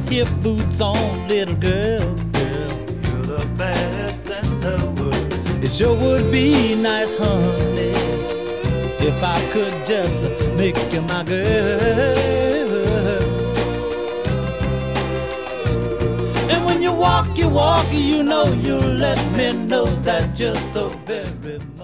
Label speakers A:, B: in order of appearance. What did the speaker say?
A: hip boots on, little girl, girl.
B: You're the best in the world.
A: It sure would be nice, honey, if I could just make you my girl. And when you walk, you know you let me know that you're so very much